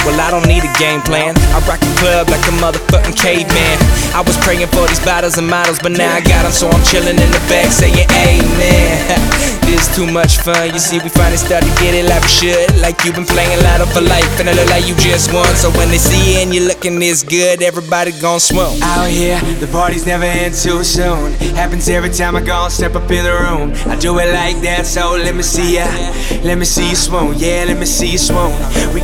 Well, I don't need a game plan. I rock the club like a motherfucking caveman. I was praying for these bottles and models, but now I got them, so I'm chilling in the back saying amen. This too much fun. You see, we finally started to get it like we should. Like you've been playing Lotto for life, and it look like you just won. So when they see you and you're looking this good, everybody gon' swoon. Out here, the party's never end too soon. Happens every time I go and step up in the room. I do it like that, so let me see ya. Let me see you swoon, yeah, let me see you swoon. We